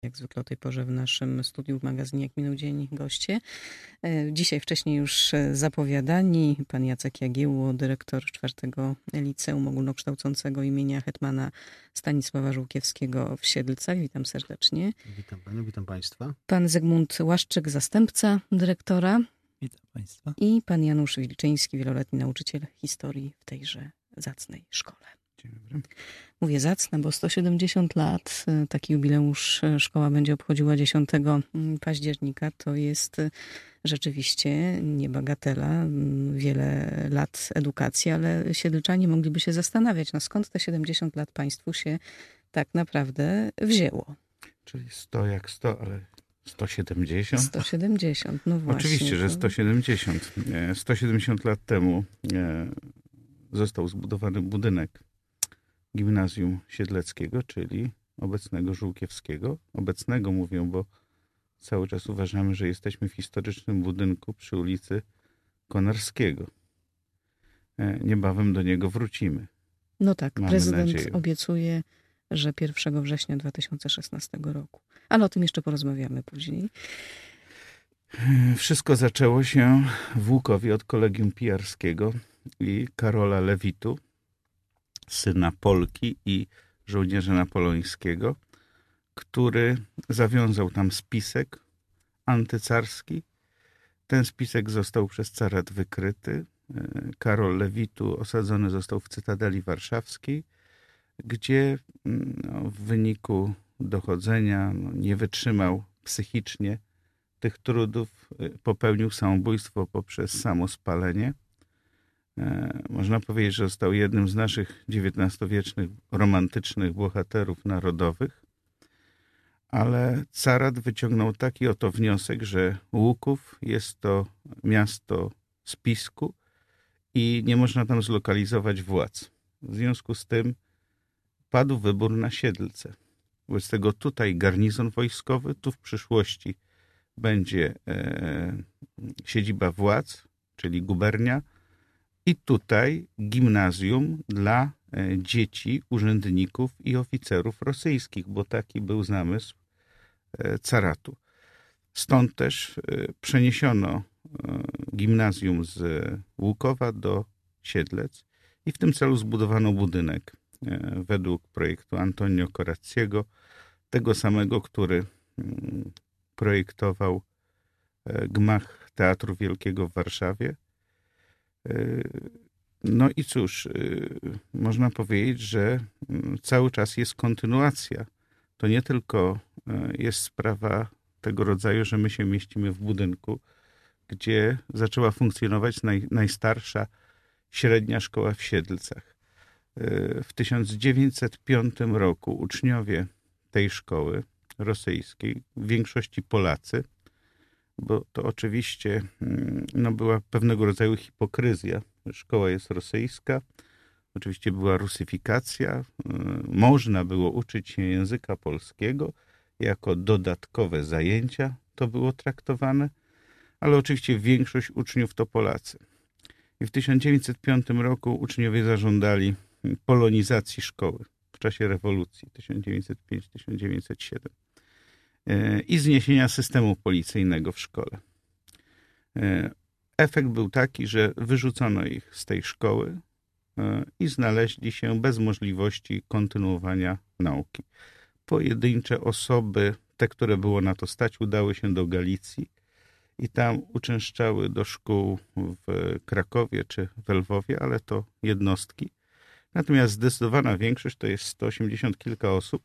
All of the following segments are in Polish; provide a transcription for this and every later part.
Jak zwykle o tej porze w naszym studiu w magazynie Jak minął dzień goście. Dzisiaj wcześniej już zapowiadani pan Jacek Jagiełło, dyrektor 4. Liceum Ogólnokształcącego imienia hetmana Stanisława Żółkiewskiego w Siedlcach. Witam serdecznie. Witam panią, witam państwa. Pan Zygmunt Łaszczyk, zastępca dyrektora. Witam państwa. I pan Janusz Wilczyński, wieloletni nauczyciel historii w tejże zacnej szkole. Dzień dobry. Mówię zacne, bo 170 lat, taki jubileusz szkoła będzie obchodziła 10 października. To jest rzeczywiście nie bagatela, wiele lat edukacji, ale siedlczanie mogliby się zastanawiać, no skąd te 70 lat państwu się tak naprawdę wzięło. Czyli 100 jak 100, ale 170? 170, no właśnie. Oczywiście, że 170. 170 lat temu został zbudowany budynek Gimnazjum Siedleckiego, czyli obecnego Żółkiewskiego. Obecnego mówię, bo cały czas uważamy, że jesteśmy w historycznym budynku przy ulicy Konarskiego. Niebawem do niego wrócimy. No tak, Mamy prezydent nadzieję. obiecuje, że 1 września 2016 roku. Ale o tym jeszcze porozmawiamy później. Wszystko zaczęło się w Łukowie od Kolegium Pijarskiego i Karola Lewitu, syna Polki i żołnierza napoleońskiego, który zawiązał tam spisek antycarski. Ten spisek został przez carat wykryty. Karol Lewitu osadzony został w Cytadeli Warszawskiej, gdzie w wyniku dochodzenia nie wytrzymał psychicznie tych trudów, popełnił samobójstwo poprzez samospalenie. Można powiedzieć, że został jednym z naszych XIX-wiecznych romantycznych bohaterów narodowych, ale carat wyciągnął taki oto wniosek, że Łuków jest to miasto spisku i nie można tam zlokalizować władz. W związku z tym padł wybór na Siedlce. Wobec tego tutaj garnizon wojskowy, tu w przyszłości będzie siedziba władz, czyli gubernia, i tutaj gimnazjum dla dzieci, urzędników i oficerów rosyjskich, bo taki był zamysł caratu. Stąd też przeniesiono gimnazjum z Łukowa do Siedlec i w tym celu zbudowano budynek według projektu Antonio Corazziego, tego samego, który projektował gmach Teatru Wielkiego w Warszawie. No i cóż, można powiedzieć, że cały czas jest kontynuacja. To nie tylko jest sprawa tego rodzaju, że my się mieścimy w budynku, gdzie zaczęła funkcjonować najstarsza średnia szkoła w Siedlcach. W 1905 roku uczniowie tej szkoły rosyjskiej, w większości Polacy, bo to oczywiście była pewnego rodzaju hipokryzja. Szkoła jest rosyjska, oczywiście była rusyfikacja, można było uczyć się języka polskiego jako dodatkowe zajęcia, to było traktowane, ale oczywiście większość uczniów to Polacy. I w 1905 roku uczniowie zażądali polonizacji szkoły w czasie rewolucji 1905-1907 i zniesienia systemu policyjnego w szkole. Efekt był taki, że wyrzucono ich z tej szkoły i znaleźli się bez możliwości kontynuowania nauki. Pojedyncze osoby, te, które było na to stać, udały się do Galicji i tam uczęszczały do szkół w Krakowie czy w Lwowie, ale to jednostki. Natomiast zdecydowana większość, to jest 180 kilka osób,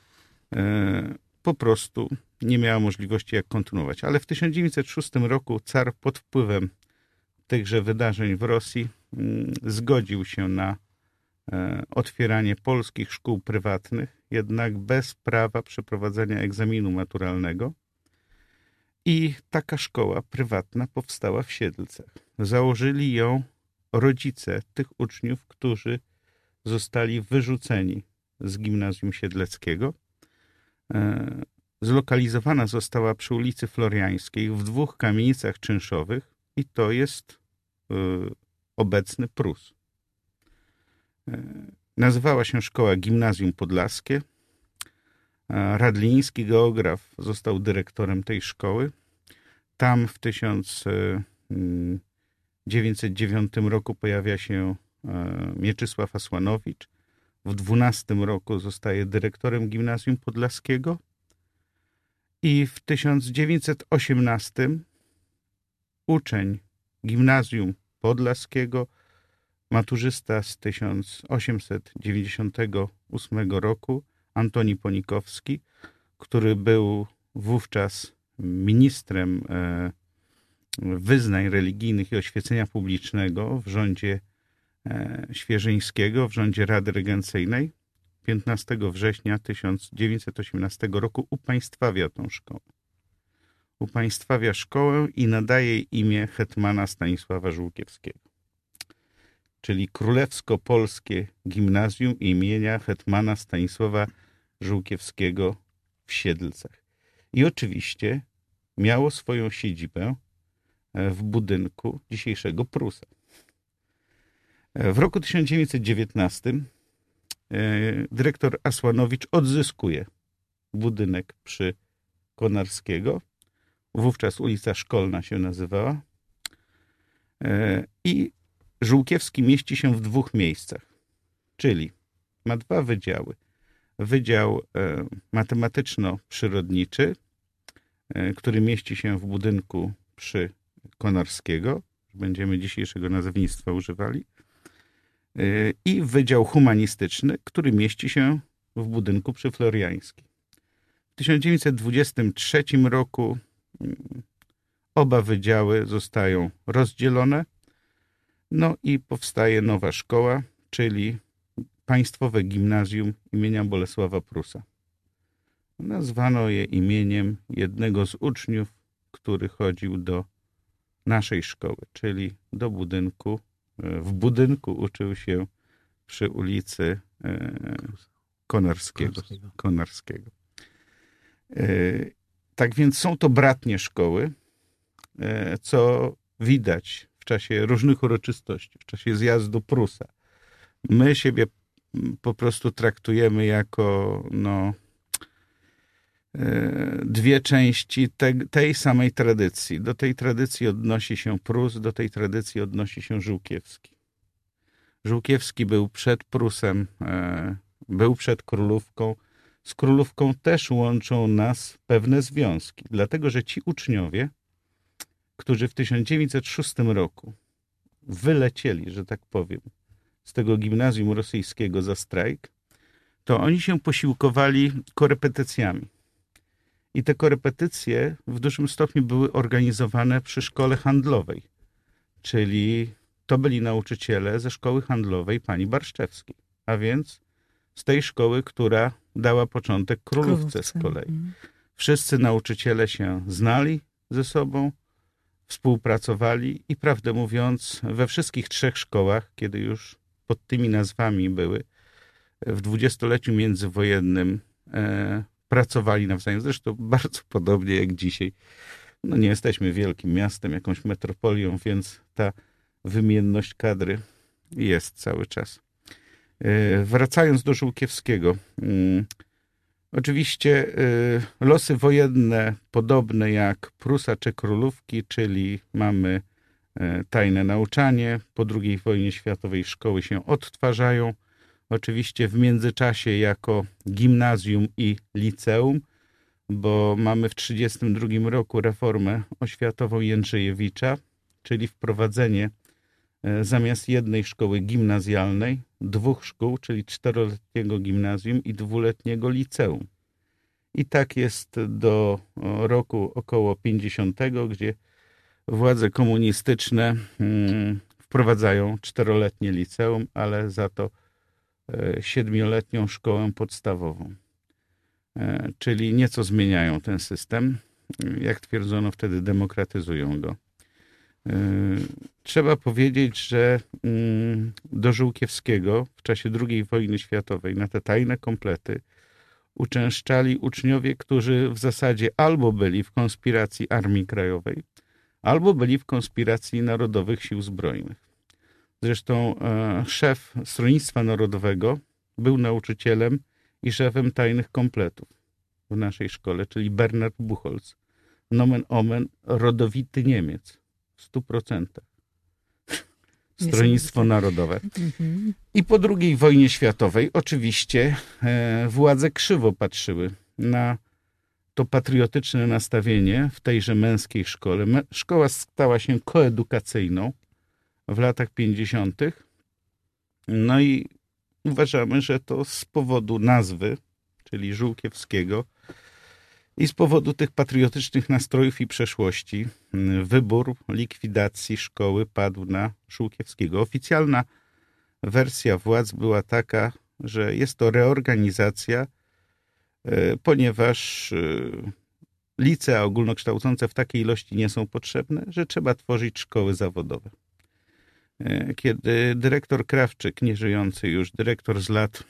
po prostu nie miała możliwości jak kontynuować. Ale w 1906 roku car pod wpływem tychże wydarzeń w Rosji zgodził się na otwieranie polskich szkół prywatnych, jednak bez prawa przeprowadzenia egzaminu maturalnego. I taka szkoła prywatna powstała w Siedlcach. Założyli ją rodzice tych uczniów, którzy zostali wyrzuceni z Gimnazjum Siedleckiego. Zlokalizowana została przy ulicy Floriańskiej w 2 kamienicach czynszowych i to jest obecny Prus. Nazywała się szkoła Gimnazjum Podlaskie, Radliński, geograf, został dyrektorem tej szkoły. Tam w 1909 roku pojawia się Mieczysław Asłanowicz. W 12 roku zostaje dyrektorem Gimnazjum Podlaskiego i w 1918 uczeń Gimnazjum Podlaskiego, maturzysta z 1898 roku, Antoni Ponikowski, który był wówczas ministrem wyznań religijnych i oświecenia publicznego w rządzie Świeżyńskiego, w rządzie Rady Regencyjnej, 15 września 1918 roku upaństwawia tą szkołę. Upaństwawia szkołę i nadaje jej imię hetmana Stanisława Żółkiewskiego. Czyli Królewsko-Polskie Gimnazjum imienia hetmana Stanisława Żółkiewskiego w Siedlcach. I oczywiście miało swoją siedzibę w budynku dzisiejszego Prusa. W roku 1919 dyrektor Asłanowicz odzyskuje budynek przy Konarskiego. Wówczas ulica Szkolna się nazywała. I Żółkiewski mieści się w 2 miejscach. Czyli ma 2 wydziały. Wydział matematyczno-przyrodniczy, który mieści się w budynku przy Konarskiego. Będziemy dzisiejszego nazewnictwa używali. I Wydział Humanistyczny, który mieści się w budynku przy Floriańskiej. W 1923 roku oba wydziały zostają rozdzielone, no i powstaje nowa szkoła, czyli Państwowe Gimnazjum imienia Bolesława Prusa. Nazwano je imieniem jednego z uczniów, który chodził do naszej szkoły, czyli do budynku. W budynku uczył się przy ulicy Konarskiego. Tak więc są to bratnie szkoły, co widać w czasie różnych uroczystości, w czasie zjazdu Prusa. My siebie po prostu traktujemy jako 2 części tej samej tradycji. Do tej tradycji odnosi się Prus, do tej tradycji odnosi się Żółkiewski. Żółkiewski był przed Prusem, był przed Królówką. Z Królówką też łączą nas pewne związki, dlatego że ci uczniowie, którzy w 1906 roku wylecieli, że tak powiem, z tego gimnazjum rosyjskiego za strajk, to oni się posiłkowali korepetycjami. I te korepetycje w dużym stopniu były organizowane przy szkole handlowej, czyli to byli nauczyciele ze szkoły handlowej pani Barszczewskiej, a więc z tej szkoły, która dała początek Królówce z kolei. Wszyscy nauczyciele się znali ze sobą, współpracowali i prawdę mówiąc we wszystkich 3 szkołach, kiedy już pod tymi nazwami były, w 20-leciu międzywojennym pracowali nawzajem. Zresztą bardzo podobnie jak dzisiaj. Nie jesteśmy wielkim miastem, jakąś metropolią, więc ta wymienność kadry jest cały czas. Wracając do Żółkiewskiego. Oczywiście losy wojenne podobne jak Prusa czy Królówki, czyli mamy tajne nauczanie. Po II wojnie światowej szkoły się odtwarzają. Oczywiście w międzyczasie jako gimnazjum i liceum, bo mamy w 1932 roku reformę oświatową Jędrzejewicza, czyli wprowadzenie zamiast jednej szkoły gimnazjalnej 2 szkół, czyli 4-letniego gimnazjum i 2-letniego liceum. I tak jest do roku około 50, gdzie władze komunistyczne wprowadzają 4-letnie liceum, ale za to 7-letnią szkołę podstawową. Czyli nieco zmieniają ten system. Jak twierdzono, wtedy demokratyzują go. Trzeba powiedzieć, że do Żółkiewskiego w czasie II wojny światowej na te tajne komplety uczęszczali uczniowie, którzy w zasadzie albo byli w konspiracji Armii Krajowej, albo byli w konspiracji Narodowych Sił Zbrojnych. Zresztą szef Stronnictwa Narodowego był nauczycielem i szefem tajnych kompletów. w naszej szkole, czyli Bernard Buchholz. Nomen omen, rodowity Niemiec. W 100%. Stronnictwo Narodowe. I po II wojnie światowej oczywiście władze krzywo patrzyły na to patriotyczne nastawienie w tejże męskiej szkole. Szkoła stała się koedukacyjną w latach 50. No i uważamy, że to z powodu nazwy, czyli Żółkiewskiego, i z powodu tych patriotycznych nastrojów i przeszłości wybór likwidacji szkoły padł na Żółkiewskiego. Oficjalna wersja władz była taka, że jest to reorganizacja, ponieważ licea ogólnokształcące w takiej ilości nie są potrzebne, że trzeba tworzyć szkoły zawodowe. Kiedy dyrektor Krawczyk, nieżyjący już, dyrektor z lat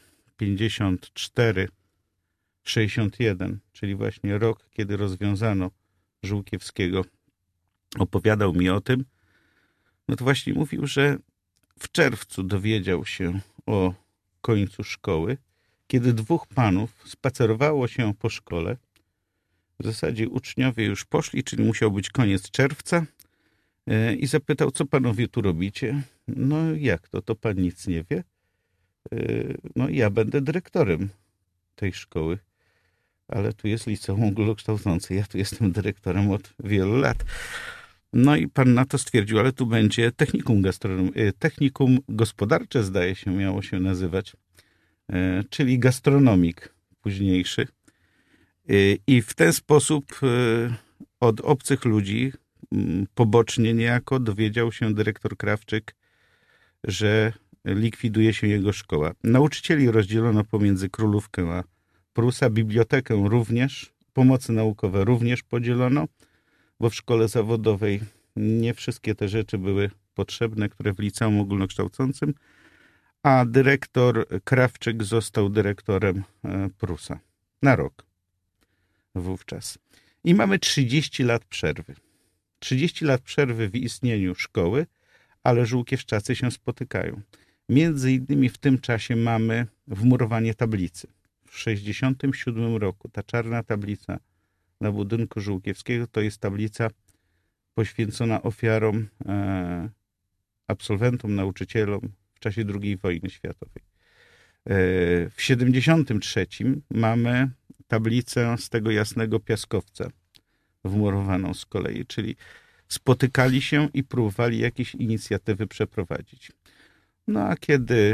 54-61, czyli właśnie rok, kiedy rozwiązano Żółkiewskiego, opowiadał mi o tym, no to właśnie mówił, że w czerwcu dowiedział się o końcu szkoły, kiedy dwóch panów spacerowało się po szkole. W zasadzie uczniowie już poszli, czyli musiał być koniec czerwca, i zapytał, co panowie tu robicie? No jak to? To pan nic nie wie? No ja będę dyrektorem tej szkoły, ale tu jest liceum ogólnokształcące, ja tu jestem dyrektorem od wielu lat. No i pan na to stwierdził, ale tu będzie technikum gospodarcze, zdaje się, miało się nazywać, czyli gastronomik późniejszy. I w ten sposób od obcych ludzi, pobocznie niejako, dowiedział się dyrektor Krawczyk, że likwiduje się jego szkoła. Nauczycieli rozdzielono pomiędzy Królówkę a Prusa, bibliotekę również, pomocy naukowe również podzielono, bo w szkole zawodowej nie wszystkie te rzeczy były potrzebne, które w liceum ogólnokształcącym, a dyrektor Krawczyk został dyrektorem Prusa na rok wówczas. I mamy 30 lat przerwy. 30 lat przerwy w istnieniu szkoły, ale żółkiewszczacy się spotykają. Między innymi w tym czasie mamy wmurowanie tablicy. W 1967 roku ta czarna tablica na budynku Żółkiewskiego to jest tablica poświęcona ofiarom, absolwentom, nauczycielom w czasie II wojny światowej. W 1973 mamy tablicę z tego jasnego piaskowca wmurowaną z kolei, czyli spotykali się i próbowali jakieś inicjatywy przeprowadzić. No a kiedy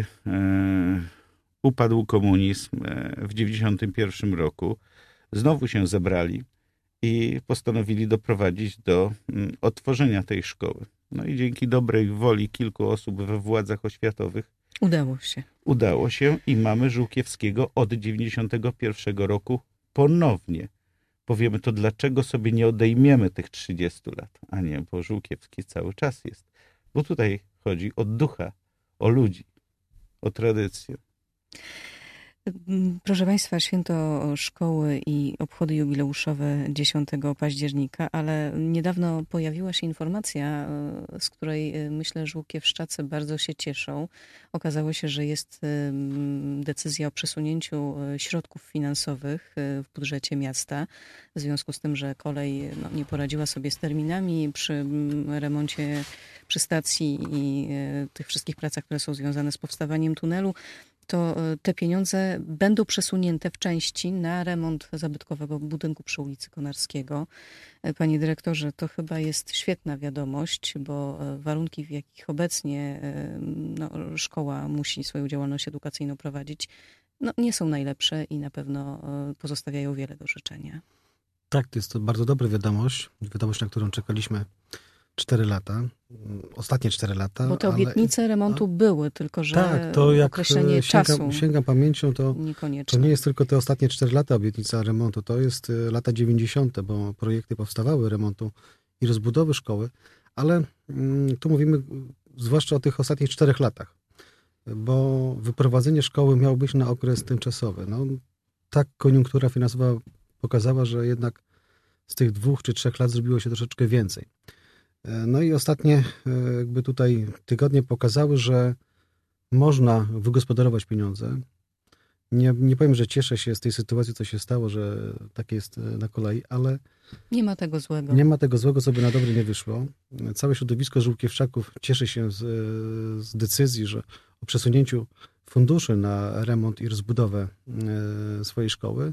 upadł komunizm w 1991 roku, znowu się zebrali i postanowili doprowadzić do otworzenia tej szkoły. No i dzięki dobrej woli kilku osób we władzach oświatowych Udało się i mamy Żółkiewskiego od 1991 roku ponownie. Powiemy to, dlaczego sobie nie odejmiemy tych 30 lat, a nie, bo Żółkiewski cały czas jest. Bo tutaj chodzi o ducha, o ludzi, o tradycję. Proszę Państwa, święto szkoły i obchody jubileuszowe 10 października, ale niedawno pojawiła się informacja, z której myślę, że żółkiewszczacy bardzo się cieszą. Okazało się, że jest decyzja o przesunięciu środków finansowych w budżecie miasta, w związku z tym, że kolej nie poradziła sobie z terminami przy remoncie przy stacji i tych wszystkich pracach, które są związane z powstawaniem tunelu. To te pieniądze będą przesunięte w części na remont zabytkowego budynku przy ulicy Konarskiego. Panie dyrektorze, to chyba jest świetna wiadomość, bo warunki, w jakich obecnie szkoła musi swoją działalność edukacyjną prowadzić, nie są najlepsze i na pewno pozostawiają wiele do życzenia. Tak, to jest bardzo dobra wiadomość, na którą czekaliśmy 4 lata, ostatnie 4 lata. Bo te obietnice remontu były, tylko że tak, to jak określenie czasu sięgam pamięcią, to niekoniecznie. To nie jest tylko te ostatnie 4 lata obietnica remontu, to jest lata 90., bo projekty powstawały remontu i rozbudowy szkoły, ale tu mówimy zwłaszcza o tych ostatnich 4 latach, bo wyprowadzenie szkoły miało być na okres tymczasowy. Tak koniunktura finansowa pokazała, że jednak z tych 2 czy 3 lat zrobiło się troszeczkę więcej. No i ostatnie jakby tutaj tygodnie pokazały, że można wygospodarować pieniądze Nie powiem, że cieszę się z tej sytuacji, co się stało, że tak jest na kolei, ale Nie ma tego złego. nie ma tego złego, co by na dobre nie wyszło. Całe środowisko Żółkiewczaków cieszy się z decyzji, że o przesunięciu funduszy na remont i rozbudowę swojej szkoły.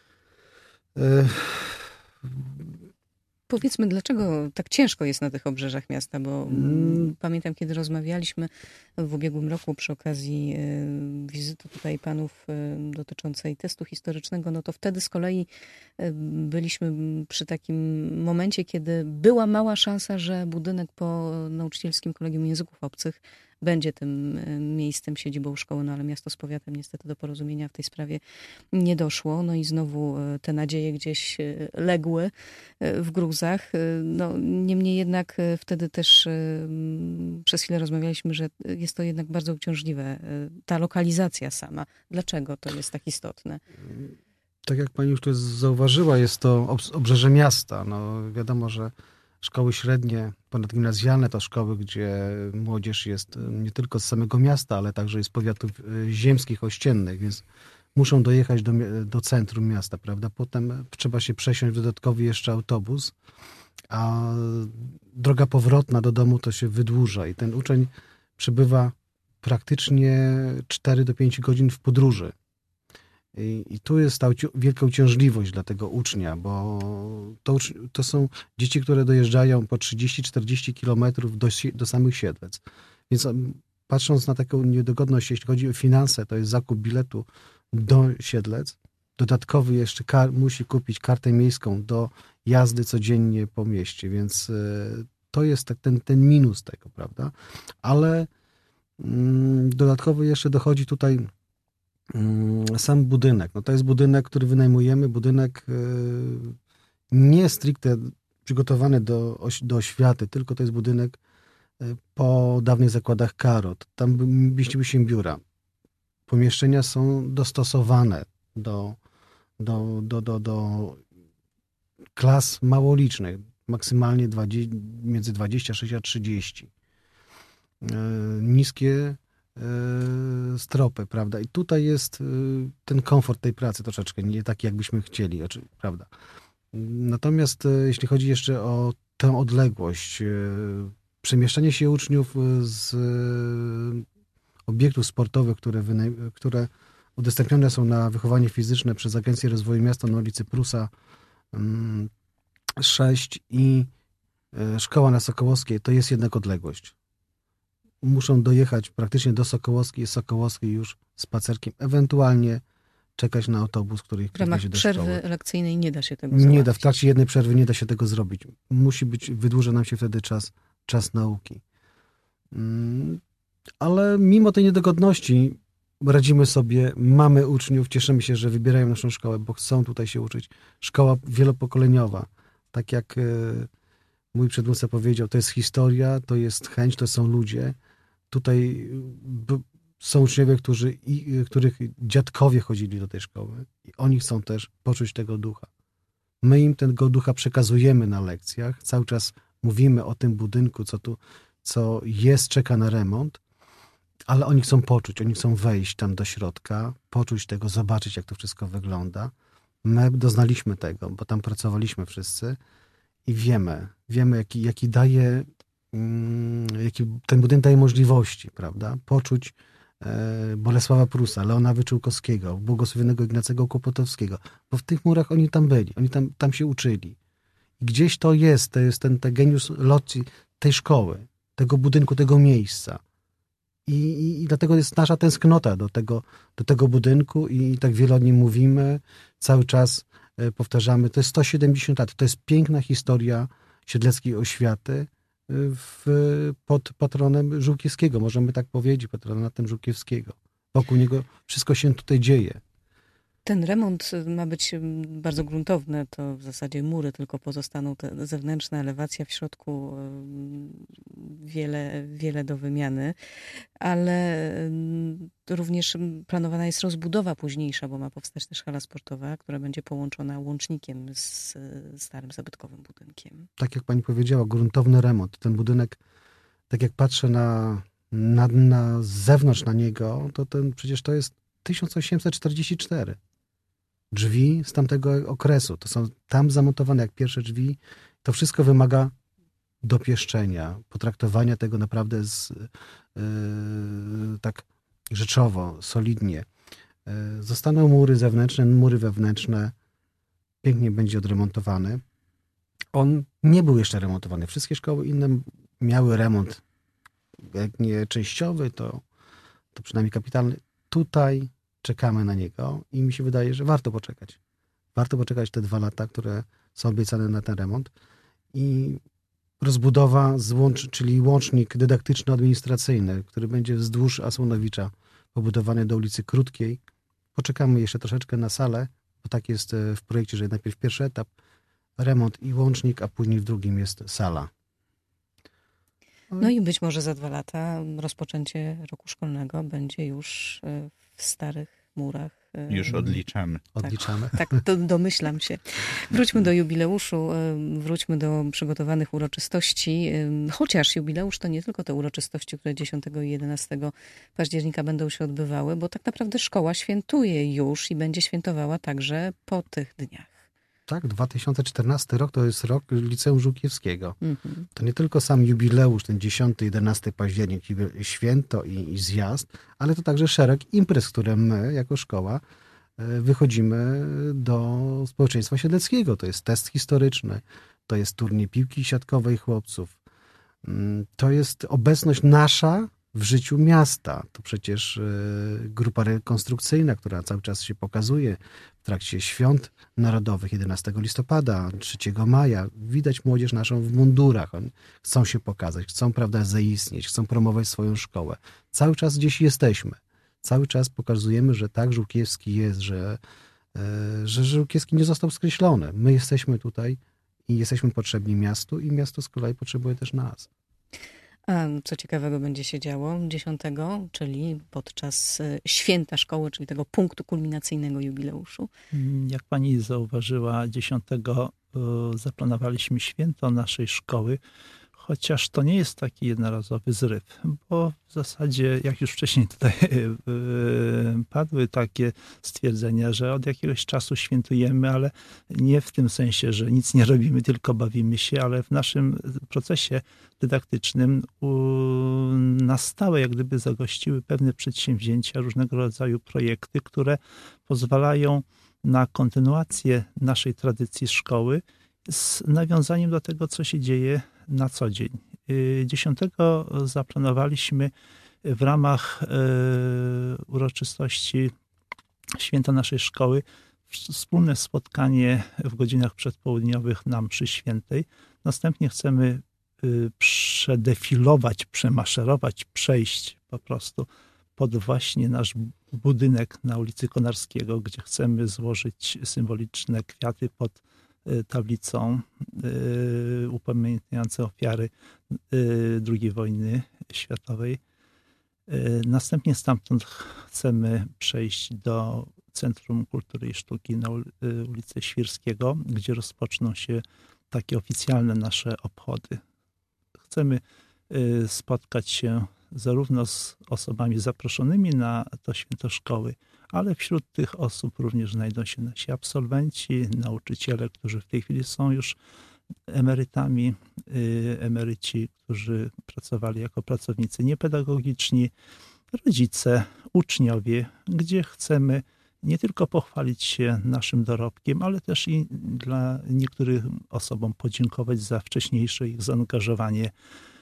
Powiedzmy, dlaczego tak ciężko jest na tych obrzeżach miasta, bo pamiętam, kiedy rozmawialiśmy w ubiegłym roku przy okazji wizyty tutaj panów dotyczącej testu historycznego, no to wtedy z kolei byliśmy przy takim momencie, kiedy była mała szansa, że budynek po Nauczycielskim Kolegium Języków Obcych będzie tym miejscem, siedzibą szkoły, no ale miasto z powiatem niestety do porozumienia w tej sprawie nie doszło. No i znowu te nadzieje gdzieś legły w gruzach. No, niemniej jednak wtedy też przez chwilę rozmawialiśmy, że jest to jednak bardzo uciążliwe, ta lokalizacja sama. Dlaczego to jest tak istotne? Tak jak pani już tu zauważyła, jest to obrzeże miasta. No, wiadomo, że szkoły średnie, ponadgimnazjalne to szkoły, gdzie młodzież jest nie tylko z samego miasta, ale także z powiatów ziemskich, ościennych, więc muszą dojechać do centrum miasta, prawda? Potem trzeba się przesiąść w dodatkowy jeszcze autobus, a droga powrotna do domu to się wydłuża i ten uczeń przebywa praktycznie 4 do 5 godzin w podróży. I tu jest ta wielka uciążliwość dla tego ucznia, bo to są dzieci, które dojeżdżają po 30-40 kilometrów do samych Siedlec. Więc patrząc na taką niedogodność, jeśli chodzi o finanse, to jest zakup biletu do Siedlec. Dodatkowy jeszcze musi kupić kartę miejską do jazdy codziennie po mieście, więc to jest ten minus tego, prawda? Ale dodatkowo jeszcze dochodzi tutaj sam budynek. No to jest budynek, który wynajmujemy, budynek nie stricte przygotowany do oświaty, tylko to jest budynek po dawnych zakładach Karot. Tam mieściły się biura. Pomieszczenia są dostosowane do klas małolicznych, maksymalnie między 26 a 30. Niskie stropy, prawda? I tutaj jest ten komfort tej pracy troszeczkę nie taki, jakbyśmy chcieli, prawda? Natomiast jeśli chodzi jeszcze o tę odległość, przemieszczanie się uczniów z obiektów sportowych, które udostępnione są na wychowanie fizyczne przez Agencję Rozwoju Miasta na ulicy Prusa 6 i szkoła na Sokołowskiej, to jest jednak odległość. Muszą dojechać praktycznie do Sokołowskiej, z Sokołowskiej już spacerkiem, ewentualnie czekać na autobus, który ich przewiezie do szkoły. W ramach przerwy lekcyjnej nie da się tego zrobić. Nie da, w trakcie jednej przerwy nie da się tego zrobić. Wydłuży nam się wtedy czas nauki. Ale mimo tej niedogodności radzimy sobie, mamy uczniów, cieszymy się, że wybierają naszą szkołę, bo chcą tutaj się uczyć. Szkoła wielopokoleniowa, tak jak mój przedmówca powiedział, to jest historia, to jest chęć, to są ludzie. Tutaj są uczniowie, których dziadkowie chodzili do tej szkoły i oni chcą też poczuć tego ducha. My im tego ducha przekazujemy na lekcjach, cały czas mówimy o tym budynku, co jest, czeka na remont, ale oni chcą poczuć, oni chcą wejść tam do środka, poczuć tego, zobaczyć, jak to wszystko wygląda. My doznaliśmy tego, bo tam pracowaliśmy wszyscy i wiemy, jaki ten budynek daje możliwości, prawda? Poczuć Bolesława Prusa, Leona Wyczółkowskiego, błogosławionego Ignacego Kłopotowskiego, bo w tych murach oni tam byli, oni tam się uczyli. I gdzieś to jest ten geniusz loci tej szkoły, tego budynku, tego miejsca. I dlatego jest nasza tęsknota do tego budynku i tak wiele o nim mówimy, cały czas powtarzamy. To jest 170 lat, to jest piękna historia siedleckiej oświaty pod patronem Żółkiewskiego, możemy tak powiedzieć, patronatem Żółkiewskiego. Wokół niego wszystko się tutaj dzieje. Ten remont ma być bardzo gruntowny, to w zasadzie mury tylko pozostaną, te zewnętrzna elewacja w środku wiele do wymiany, ale również planowana jest rozbudowa późniejsza, bo ma powstać też hala sportowa, która będzie połączona łącznikiem z starym zabytkowym budynkiem. Tak jak pani powiedziała, gruntowny remont. Ten budynek, tak jak patrzę na zewnątrz na niego, to przecież to jest 1844. Drzwi z tamtego okresu. To są tam zamontowane jak pierwsze drzwi. To wszystko wymaga dopieszczenia, potraktowania tego naprawdę tak rzeczowo, solidnie. Zostaną mury zewnętrzne, mury wewnętrzne. Pięknie będzie odremontowany. On nie był jeszcze remontowany. Wszystkie szkoły inne miały remont. Jak nie częściowy, to przynajmniej kapitalny. Tutaj czekamy na niego i mi się wydaje, że warto poczekać. Warto poczekać te 2 lata, które są obiecane na ten remont. I rozbudowa, czyli łącznik dydaktyczno-administracyjny, który będzie wzdłuż Asłonowicza pobudowany do ulicy Krótkiej. Poczekamy jeszcze troszeczkę na salę, bo tak jest w projekcie, że najpierw pierwszy etap, remont i łącznik, a później w drugim jest sala. No i być może za 2 lata rozpoczęcie roku szkolnego będzie już w starych murach. Już odliczamy. Tak, to domyślam się. Wróćmy do jubileuszu, wróćmy do przygotowanych uroczystości. Chociaż jubileusz to nie tylko te uroczystości, które 10 i 11 października będą się odbywały, bo tak naprawdę szkoła świętuje już i będzie świętowała także po tych dniach. Tak, 2014 rok to jest rok Liceum Żółkiewskiego. To nie tylko sam jubileusz, ten 10-11 październik, święto i zjazd, ale to także szereg imprez, które my jako szkoła wychodzimy do społeczeństwa siedleckiego. To jest test historyczny, to jest turniej piłki siatkowej chłopców, to jest obecność nasza w życiu miasta. To przecież grupa rekonstrukcyjna, która cały czas się pokazuje w trakcie świąt narodowych 11 listopada, 3 maja. Widać młodzież naszą w mundurach. Oni chcą się pokazać, chcą, prawda, zaistnieć, chcą promować swoją szkołę. Cały czas gdzieś jesteśmy. Cały czas pokazujemy, że tak Żółkiewski jest, że Żółkiewski nie został skreślony. My jesteśmy tutaj i jesteśmy potrzebni miastu i miasto z kolei potrzebuje też nas. A co ciekawego będzie się działo 10, czyli podczas święta szkoły, czyli tego punktu kulminacyjnego jubileuszu? Jak pani zauważyła, 10 zaplanowaliśmy święto naszej szkoły, chociaż to nie jest taki jednorazowy zryw, bo w zasadzie, jak już wcześniej tutaj padły takie stwierdzenia, że od jakiegoś czasu świętujemy, ale nie w tym sensie, że nic nie robimy, tylko bawimy się, ale w naszym procesie dydaktycznym na stałe jak gdyby zagościły pewne przedsięwzięcia, różnego rodzaju projekty, które pozwalają na kontynuację naszej tradycji szkoły z nawiązaniem do tego, co się dzieje na co dzień. 10 zaplanowaliśmy w ramach uroczystości święta naszej szkoły wspólne spotkanie w godzinach przedpołudniowych na mszy świętej. Następnie chcemy przedefilować, przemaszerować, przejść po prostu pod właśnie nasz budynek na ulicy Konarskiego, gdzie chcemy złożyć symboliczne kwiaty pod tablicą upamiętniającą ofiary II wojny światowej. Następnie stamtąd chcemy przejść do Centrum Kultury i Sztuki na ulicy Świrskiego, gdzie rozpoczną się takie oficjalne nasze obchody. Chcemy spotkać się zarówno z osobami zaproszonymi na to święto szkoły, ale wśród tych osób również znajdą się nasi absolwenci, nauczyciele, którzy w tej chwili są już emerytami, emeryci, którzy pracowali jako pracownicy niepedagogiczni, rodzice, uczniowie, gdzie chcemy nie tylko pochwalić się naszym dorobkiem, ale też i dla niektórych osobom podziękować za wcześniejsze ich zaangażowanie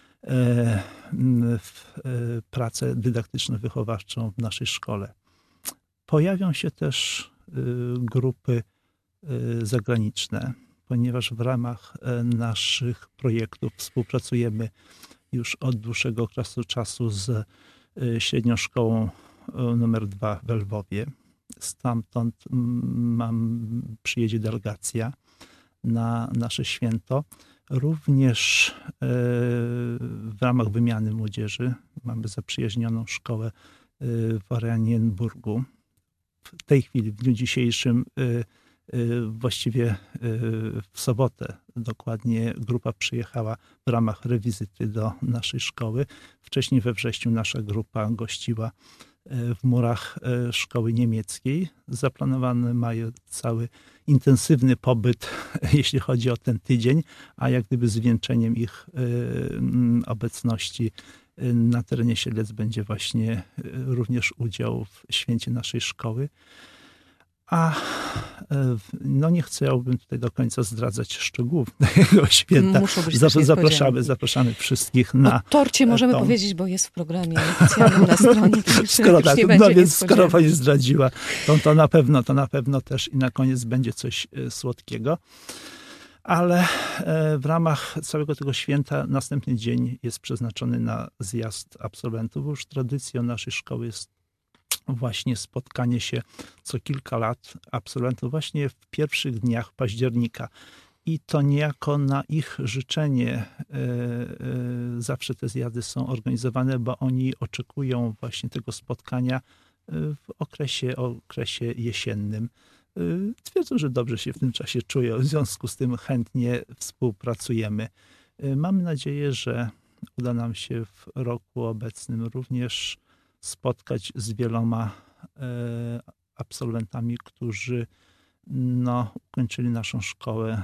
w pracę dydaktyczno-wychowawczą w naszej szkole. Pojawią się też grupy zagraniczne, ponieważ w ramach naszych projektów współpracujemy już od dłuższego czasu z Średnią Szkołą nr 2 w Lwowie. Stamtąd przyjedzie delegacja na nasze święto. Również w ramach wymiany młodzieży mamy zaprzyjaźnioną szkołę w Oranienburgu. W tej chwili, w dniu dzisiejszym, właściwie w sobotę dokładnie grupa przyjechała w ramach rewizyty do naszej szkoły. Wcześniej we wrześniu nasza grupa gościła w murach szkoły niemieckiej. Zaplanowany mają cały intensywny pobyt, jeśli chodzi o ten tydzień, a jak gdyby zwieńczeniem ich obecności na terenie Siedlec będzie właśnie również udział w święcie naszej szkoły. A no nie chciałbym tutaj do końca zdradzać szczegółów tego święta. Zapraszamy wszystkich na... O torcie możemy powiedzieć, bo jest w programie oficjalnym na stronie. Skoro tak, no więc skoro pani zdradziła, to na pewno też i na koniec będzie coś słodkiego. Ale w ramach całego tego święta następny dzień jest przeznaczony na zjazd absolwentów. Już tradycją naszej szkoły jest właśnie spotkanie się co kilka lat absolwentów właśnie w pierwszych dniach października. I to niejako na ich życzenie zawsze te zjazdy są organizowane, bo oni oczekują właśnie tego spotkania w okresie jesiennym. Twierdzą, że dobrze się w tym czasie czują, w związku z tym chętnie współpracujemy. Mamy nadzieję, że uda nam się w roku obecnym również spotkać z wieloma absolwentami, którzy ukończyli naszą szkołę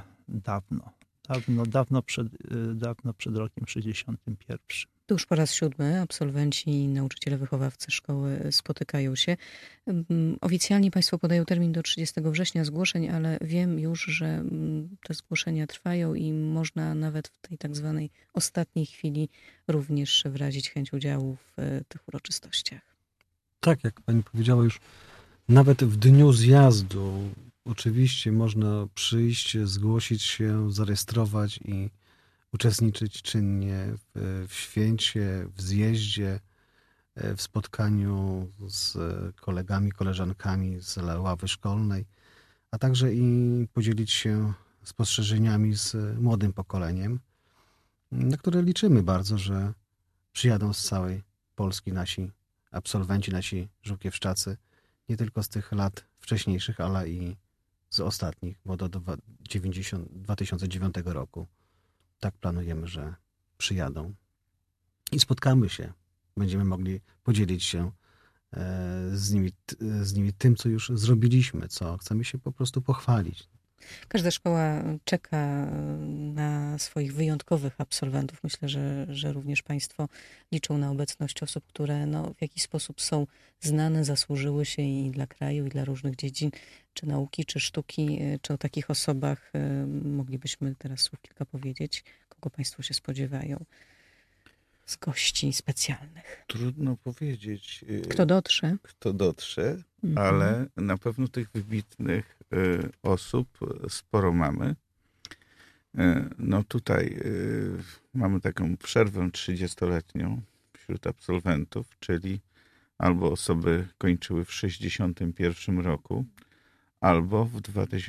dawno przed rokiem 61. To już po raz 7 absolwenci i nauczyciele wychowawcy szkoły spotykają się. Oficjalnie Państwo podają termin do 30 września zgłoszeń, ale wiem już, że te zgłoszenia trwają i można nawet w tej tak zwanej ostatniej chwili również wyrazić chęć udziału w tych uroczystościach. Tak, jak pani powiedziała, już nawet w dniu zjazdu oczywiście można przyjść, zgłosić się, zarejestrować i uczestniczyć czynnie w święcie, w zjeździe, w spotkaniu z kolegami, koleżankami z ławy szkolnej, a także i podzielić się spostrzeżeniami z młodym pokoleniem, na które liczymy bardzo, że przyjadą z całej Polski nasi absolwenci, nasi żółkiewszczacy, nie tylko z tych lat wcześniejszych, ale i z ostatnich, bo do 2009 roku. Tak planujemy, że przyjadą i spotkamy się. Będziemy mogli podzielić się z nimi tym, co już zrobiliśmy, co chcemy się po prostu pochwalić. Każda szkoła czeka na swoich wyjątkowych absolwentów. Myślę, że również Państwo liczą na obecność osób, które w jakiś sposób są znane, zasłużyły się i dla kraju, i dla różnych dziedzin, czy nauki, czy sztuki. Czy o takich osobach moglibyśmy teraz słów kilka powiedzieć? Kogo Państwo się spodziewają z gości specjalnych? Trudno powiedzieć. Kto dotrze, ale na pewno tych wybitnych osób sporo mamy. Tutaj mamy taką przerwę 30-letnią wśród absolwentów, czyli albo osoby kończyły w 61 roku, albo w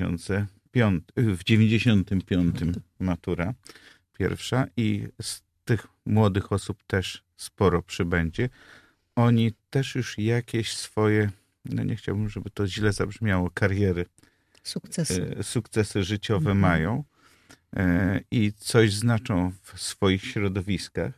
95 matura pierwsza i z tych młodych osób też sporo przybędzie. Oni też już jakieś swoje, nie chciałbym, żeby to źle zabrzmiało, kariery, sukcesy życiowe mają i coś znaczą w swoich środowiskach.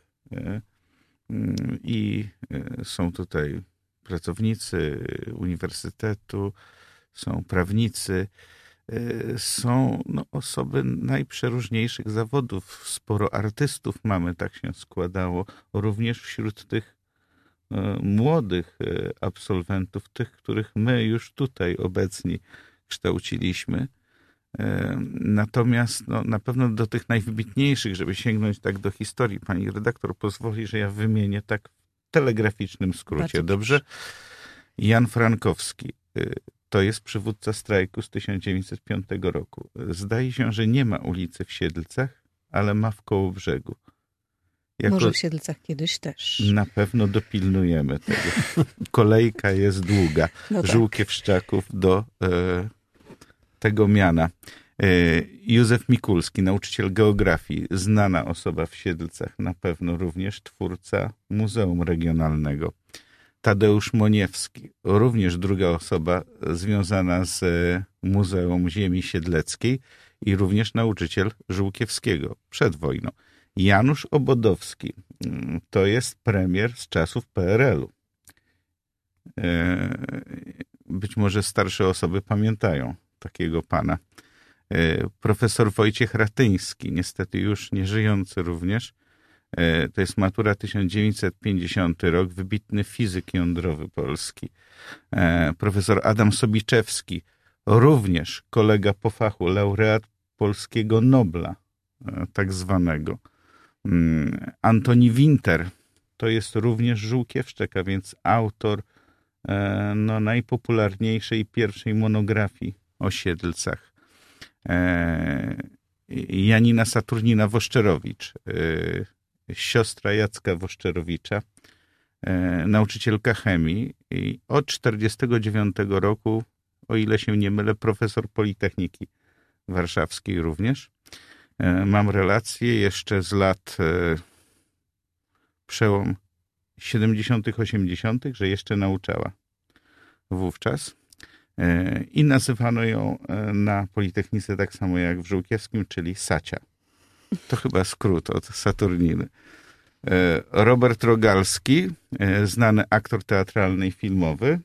I są tutaj pracownicy uniwersytetu, są prawnicy, są osoby najprzeróżniejszych zawodów. Sporo artystów mamy, tak się składało, również wśród tych młodych absolwentów, tych, których my już tutaj obecni kształciliśmy. Natomiast na pewno do tych najwybitniejszych, żeby sięgnąć tak do historii, pani redaktor pozwoli, że ja wymienię tak w telegraficznym skrócie. Dobrze? Jan Frankowski. To jest przywódca strajku z 1905 roku. Zdaje się, że nie ma ulicy w Siedlcach, ale ma w Kołobrzegu. Może w Siedlcach kiedyś też. Na pewno dopilnujemy tego. Kolejka jest długa. Żółkiewszczaków do tego miana. Józef Mikulski, nauczyciel geografii, znana osoba w Siedlcach, na pewno również twórca Muzeum Regionalnego. Tadeusz Moniewski, również druga osoba związana z Muzeum Ziemi Siedleckiej i również nauczyciel Żółkiewskiego przed wojną. Janusz Obodowski, to jest premier z czasów PRL-u. być może starsze osoby pamiętają takiego pana. Profesor Wojciech Ratyński, niestety już nie żyjący również. To jest matura 1950 rok, wybitny fizyk jądrowy polski. Profesor Adam Sobiczewski, również kolega po fachu, laureat polskiego Nobla, tak zwanego. Antoni Winter, to jest również Żółkiewszczek, a więc autor najpopularniejszej pierwszej monografii o Siedlcach. Janina Saturnina Woszczerowicz, siostra Jacka Woszczerowicza, nauczycielka chemii i od 1949 roku, o ile się nie mylę, profesor Politechniki Warszawskiej również. Mam relację jeszcze z lat przełom 70., 80., że jeszcze nauczała wówczas. I nazywano ją na Politechnice tak samo jak w Żółkiewskim, czyli Sacia. To chyba skrót od Saturniny. Robert Rogalski, znany aktor teatralny i filmowy.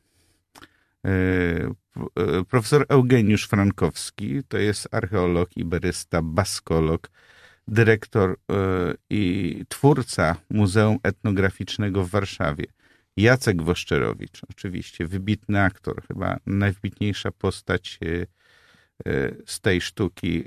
Profesor Eugeniusz Frankowski, to jest archeolog, iberysta, baskolog, dyrektor i twórca Muzeum Etnograficznego w Warszawie. Jacek Woszczerowicz, oczywiście wybitny aktor, chyba najwybitniejsza postać z tej sztuki,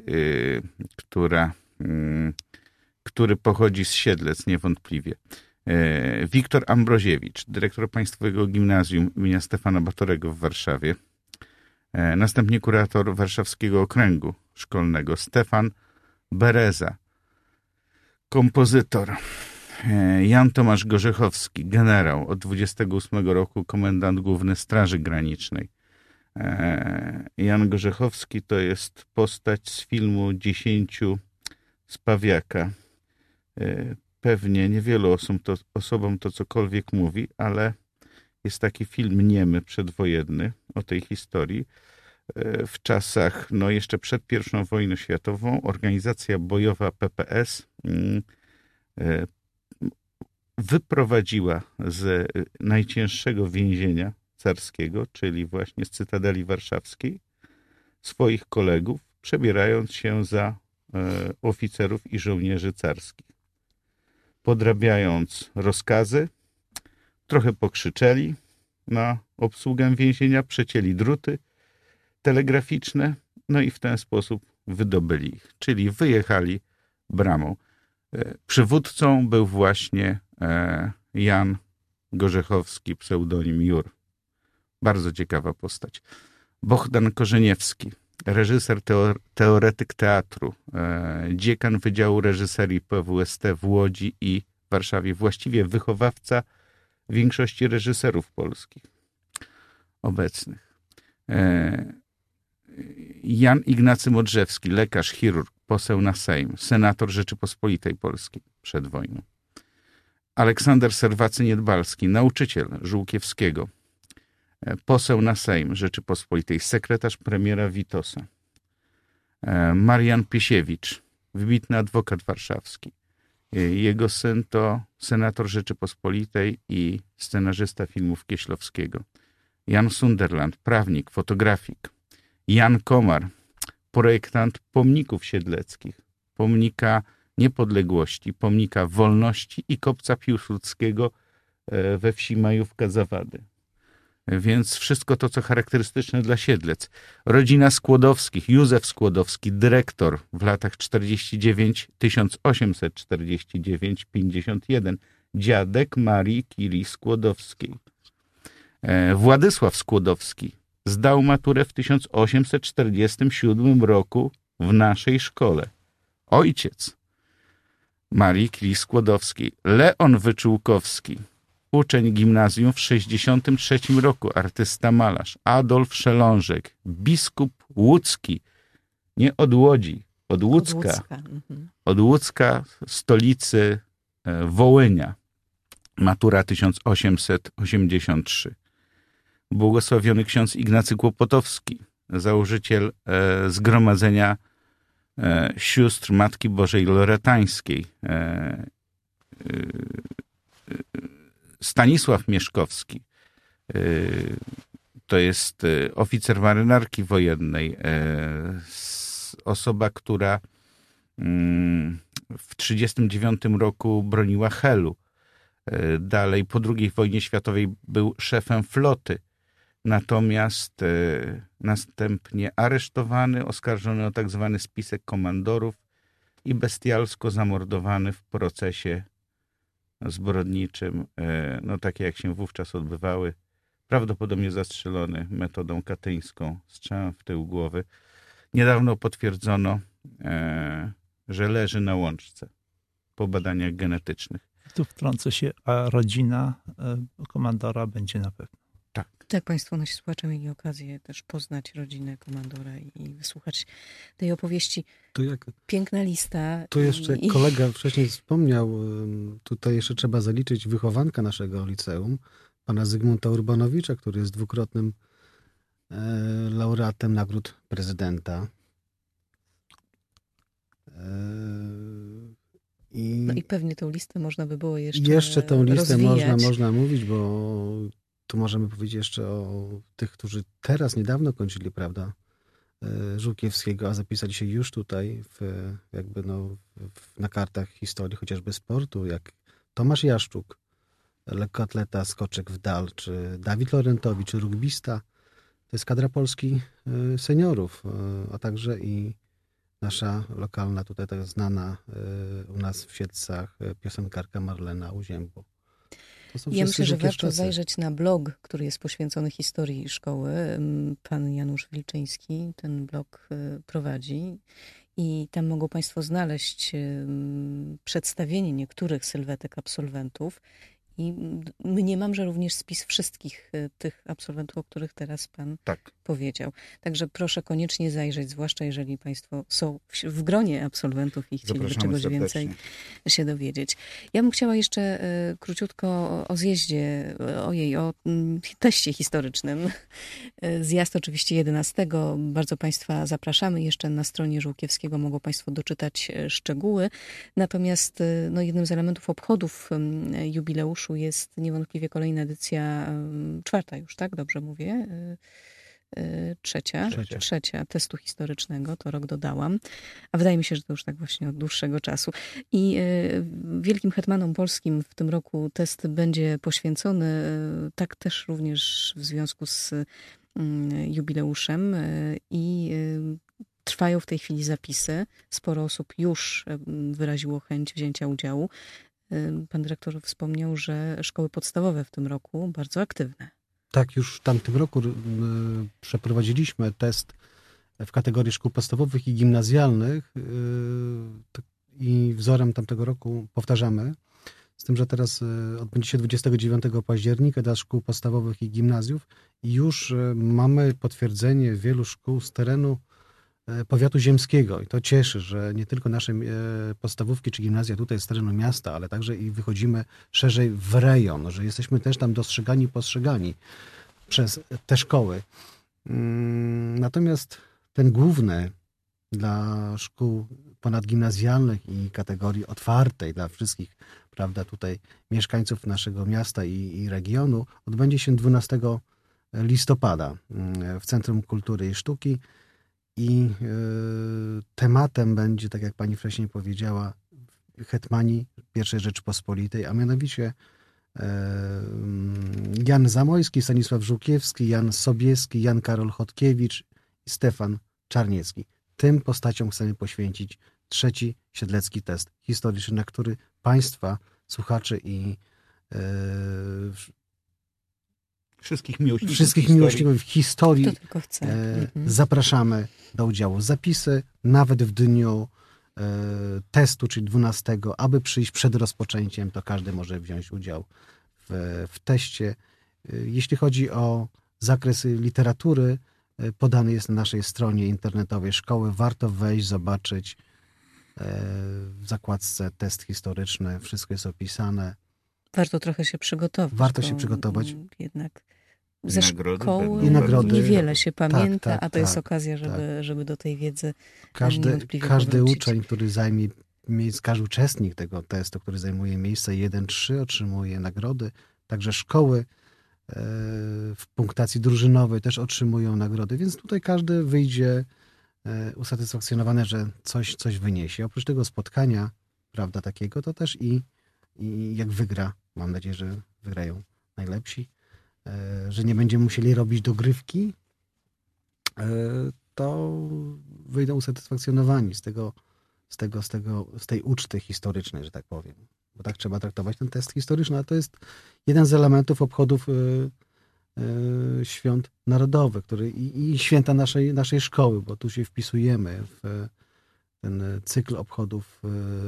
który pochodzi z Siedlec niewątpliwie. Wiktor Ambroziewicz, dyrektor Państwowego Gimnazjum im. Stefana Batorego w Warszawie. Następnie kurator Warszawskiego Okręgu Szkolnego Stefan Bereza, kompozytor. Jan Tomasz Gorzechowski, generał, od 28 roku komendant główny Straży Granicznej. Jan Gorzechowski to jest postać z filmu 10 z Pawiaka. Pewnie niewielu osobom to cokolwiek mówi, ale jest taki film niemy przedwojenny o tej historii. W czasach, jeszcze przed I wojną światową, organizacja bojowa PPS wyprowadziła z najcięższego więzienia carskiego, czyli właśnie z Cytadeli Warszawskiej, swoich kolegów, przebierając się za oficerów i żołnierzy carskich. Podrabiając rozkazy, trochę pokrzyczeli na obsługę więzienia, przecięli druty telegraficzne, i w ten sposób wydobyli ich, czyli wyjechali bramą. Przywódcą był właśnie Jan Gorzechowski, pseudonim Jur. Bardzo ciekawa postać. Bohdan Korzeniewski, reżyser, teoretyk teatru, dziekan Wydziału Reżyserii PWST w Łodzi i Warszawie, właściwie wychowawca większości reżyserów polskich obecnych. Jan Ignacy Modrzewski, lekarz, chirurg, poseł na Sejm, senator Rzeczypospolitej Polskiej przed wojną. Aleksander Serwacy-Niedbalski, nauczyciel Żółkiewskiego, poseł na Sejm Rzeczypospolitej, sekretarz premiera Witosa. Marian Piesiewicz, wybitny adwokat warszawski. Jego syn to senator Rzeczypospolitej i scenarzysta filmów Kieślowskiego. Jan Sunderland, prawnik, fotografik. Jan Komar, projektant pomników siedleckich, pomnika Niepodległości, pomnika Wolności i kopca Piłsudskiego we wsi Majówka-Zawady. Więc wszystko to, co charakterystyczne dla Siedlec. Rodzina Skłodowskich, Józef Skłodowski, dyrektor w latach 1849-51, dziadek Marii Curie Skłodowskiej. Władysław Skłodowski zdał maturę w 1847 roku w naszej szkole. Ojciec Marii Curie Skłodowskiej, Leon Wyczółkowski, uczeń gimnazjum w 63 roku, artysta malarz, Adolf Szelążek, biskup łódzki, nie od Łodzi, od Łódzka. Od Łódzka, stolicy Wołynia. Matura 1883. Błogosławiony ksiądz Ignacy Kłopotowski, założyciel Zgromadzenia Sióstr Matki Bożej Loretańskiej. Stanisław Mieszkowski, To jest oficer marynarki wojennej, osoba, która w 1939 roku broniła Helu. Dalej po II wojnie światowej był szefem floty. Natomiast następnie aresztowany, oskarżony o tak zwany spisek komandorów i bestialsko zamordowany w procesie zbrodniczym, no takie jak się wówczas odbywały, prawdopodobnie zastrzelony metodą katyńską, strzałem w tył głowy. Niedawno potwierdzono, że leży na łączce po badaniach genetycznych. Tu wtrącę się, a rodzina komandora będzie na pewno. Tak, Państwo, nasi słuchacze mieli okazję też poznać rodzinę komandora i wysłuchać tej opowieści. Piękna lista. Tu jeszcze kolega wcześniej wspomniał, tutaj jeszcze trzeba zaliczyć wychowanka naszego liceum, pana Zygmunta Urbanowicza, który jest dwukrotnym laureatem nagród prezydenta. No i pewnie tą listę można by było jeszcze tą listę rozwijać. można mówić, bo tu możemy powiedzieć jeszcze o tych, którzy teraz niedawno kończyli, prawda, Żółkiewskiego, a zapisali się już tutaj na kartach historii chociażby sportu, jak Tomasz Jaszczuk, lekkoatleta, skoczek w dal, czy Dawid Lorentowicz, rugbista. To jest kadra Polski seniorów, a także i nasza lokalna, tutaj tak znana u nas w Siedlcach piosenkarka Marlena Uziębo. Ja myślę, że warto zajrzeć na blog, który jest poświęcony historii szkoły. Pan Janusz Wilczyński ten blog prowadzi i tam mogą Państwo znaleźć przedstawienie niektórych sylwetek absolwentów i mniemam, że również spis wszystkich tych absolwentów, o których teraz Pan powiedział. Także proszę koniecznie zajrzeć, zwłaszcza jeżeli Państwo są w gronie absolwentów i chcieliby czegoś więcej się dowiedzieć. Ja bym chciała jeszcze króciutko o zjeździe, o teście historycznym. Zjazd oczywiście 11. Bardzo Państwa zapraszamy. Jeszcze na stronie Żółkiewskiego mogą Państwo doczytać szczegóły. Natomiast jednym z elementów obchodów jubileuszu jest niewątpliwie kolejna edycja, 4. już, tak? Dobrze mówię? Trzecia testu historycznego, to rok dodałam, a wydaje mi się, że to już tak właśnie od dłuższego czasu. I wielkim hetmanom polskim w tym roku test będzie poświęcony, tak też również w związku z jubileuszem i trwają w tej chwili zapisy. Sporo osób już wyraziło chęć wzięcia udziału. Pan dyrektor wspomniał, że szkoły podstawowe w tym roku bardzo aktywne. Tak, już w tamtym roku przeprowadziliśmy test w kategorii szkół podstawowych i gimnazjalnych i wzorem tamtego roku powtarzamy. Z tym, że teraz odbędzie się 29 października dla szkół podstawowych i gimnazjów i już mamy potwierdzenie wielu szkół z terenu powiatu ziemskiego i to cieszy, że nie tylko nasze podstawówki czy gimnazja tutaj z terenu miasta, ale także i wychodzimy szerzej w rejon, że jesteśmy też tam dostrzegani, postrzegani przez te szkoły. Natomiast ten główny dla szkół ponadgimnazjalnych i kategorii otwartej dla wszystkich, prawda, tutaj mieszkańców naszego miasta i regionu odbędzie się 12 listopada w Centrum Kultury i Sztuki. I tematem będzie, tak jak pani wcześniej powiedziała, hetmani I Rzeczypospolitej, a mianowicie Jan Zamojski, Stanisław Żółkiewski, Jan Sobieski, Jan Karol Chodkiewicz i Stefan Czarniecki. Tym postaciom chcemy poświęcić 3. Siedlecki test historyczny, na który Państwa, słuchaczy i wszystkich miłośników historii zapraszamy do udziału. Zapisy nawet w dniu testu, czyli 12, aby przyjść przed rozpoczęciem, to każdy może wziąć udział w teście. Jeśli chodzi o zakres literatury, podany jest na naszej stronie internetowej szkoły. Warto wejść, zobaczyć w zakładce test historyczny. Wszystko jest opisane. Warto trochę się przygotować. Warto się przygotować. Jednak ze szkoły niewiele się pamięta, a to jest okazja, żeby do tej wiedzy każdy uczeń, który każdy uczestnik tego testu, który zajmuje miejsce 1-3, otrzymuje nagrody. Także szkoły w punktacji drużynowej też otrzymują nagrody, więc tutaj każdy wyjdzie usatysfakcjonowany, że coś wyniesie. Oprócz tego spotkania, prawda, takiego, to też i jak wygra, mam nadzieję, że wygrają najlepsi, że nie będziemy musieli robić dogrywki, to wyjdą usatysfakcjonowani z tej uczty historycznej, że tak powiem. Bo tak trzeba traktować ten test historyczny, a to jest jeden z elementów obchodów świąt narodowych, i święta naszej szkoły, bo tu się wpisujemy w ten cykl obchodów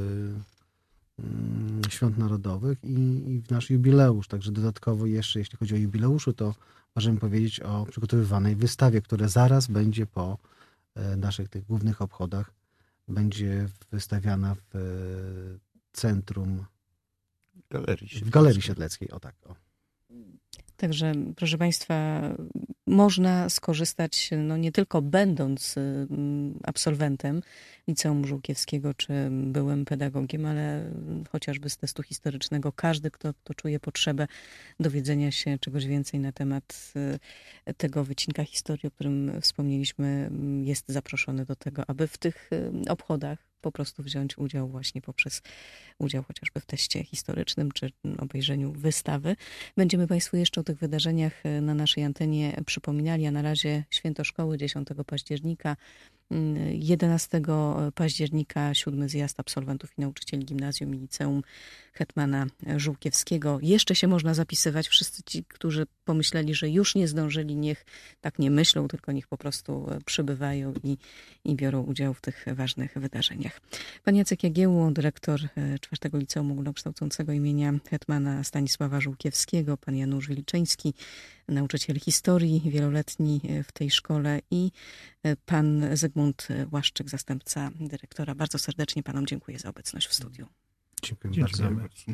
świąt narodowych i w nasz jubileusz. Także dodatkowo jeszcze, jeśli chodzi o jubileuszu, to możemy powiedzieć o przygotowywanej wystawie, która zaraz będzie po naszych tych głównych obchodach, będzie wystawiana w centrum, w Galerii Siedleckiej. O tak, o. Także, proszę Państwa, można skorzystać, no nie tylko będąc absolwentem Liceum Żółkiewskiego, czy byłym pedagogiem, ale chociażby z testu historycznego. Każdy, kto czuje potrzebę dowiedzenia się czegoś więcej na temat tego wycinka historii, o którym wspomnieliśmy, jest zaproszony do tego, aby w tych obchodach po prostu wziąć udział właśnie poprzez udział chociażby w teście historycznym czy obejrzeniu wystawy. Będziemy Państwu jeszcze o tych wydarzeniach na naszej antenie przypominali, a na razie Święto Szkoły 10 października, 11 października 7. zjazd absolwentów i nauczycieli gimnazjum i liceum hetmana Żółkiewskiego. Jeszcze się można zapisywać. Wszyscy ci, którzy pomyśleli, że już nie zdążyli, niech tak nie myślą, tylko niech po prostu przybywają i biorą udział w tych ważnych wydarzeniach. Pan Jacek Jagiełło, dyrektor 4. Liceum Ogólnokształcącego imienia hetmana Stanisława Żółkiewskiego, pan Janusz Wilczyński, nauczyciel historii wieloletni w tej szkole, i pan Zygmunt Łaszczyk, zastępca dyrektora. Bardzo serdecznie panom dziękuję za obecność w studiu. Dziękuję bardzo.